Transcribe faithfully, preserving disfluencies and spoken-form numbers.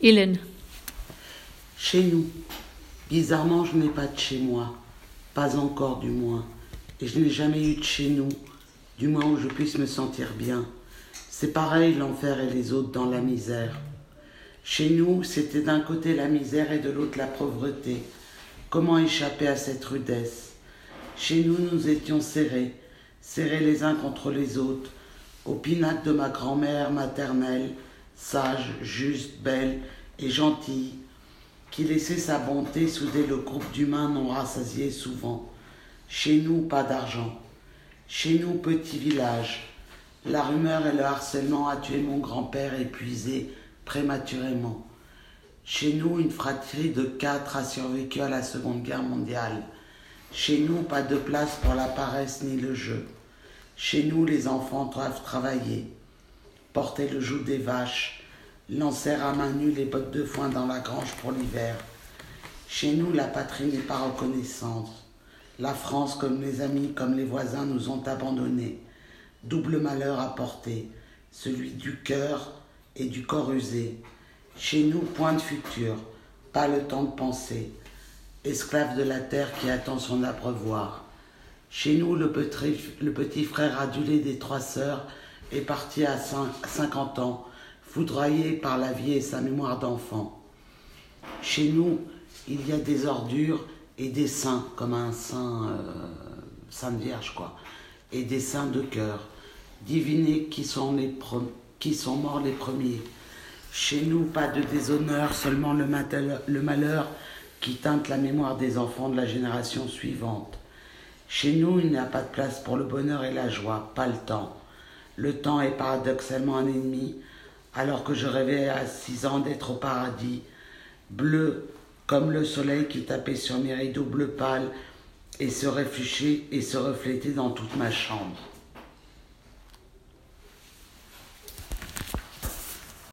Hélène. Chez nous. Bizarrement, je n'ai pas de chez moi. Pas encore, du moins. Et je n'ai jamais eu de chez nous, du moins où je puisse me sentir bien. C'est pareil, l'enfer et les autres dans la misère. Chez nous, c'était d'un côté la misère et de l'autre la pauvreté. Comment échapper à cette rudesse? Chez nous, nous étions serrés, serrés les uns contre les autres, au pinacle de ma grand-mère maternelle, sage, juste, belle et gentille, qui laissait sa bonté souder le groupe d'humains non rassasiés souvent. Chez nous, pas d'argent. Chez nous, petit village. La rumeur et le harcèlement a tué mon grand-père épuisé prématurément. Chez nous, une fratrie de quatre a survécu à la Seconde Guerre mondiale. Chez nous, pas de place pour la paresse ni le jeu. Chez nous, les enfants doivent travailler, porter le joug des vaches, lancer à main nue les bottes de foin dans la grange pour l'hiver. Chez nous, la patrie n'est pas reconnaissante. La France, comme les amis, comme les voisins, nous ont abandonnés. Double malheur à porter, celui du cœur et du corps usé. Chez nous, point de futur, pas le temps de penser. Esclave de la terre qui attend son abreuvoir. Chez nous, le petit, le petit frère adulé des trois sœurs est parti à cinquante ans, foudroyé par la vie et sa mémoire d'enfant. Chez nous, il y a des ordures et des saints, comme un saint, euh, Sainte Vierge, quoi, et des saints de cœur. Divinez qui sont, les pre- qui sont morts les premiers. Chez nous, pas de déshonneur, seulement le, matal- le malheur qui teinte la mémoire des enfants de la génération suivante. Chez nous, il n'y a pas de place pour le bonheur et la joie, pas le temps. Le temps est paradoxalement un ennemi, alors que je rêvais à six ans d'être au paradis, bleu comme le soleil qui tapait sur mes rideaux bleu pâle et se réfléchissait et se reflétait dans toute ma chambre.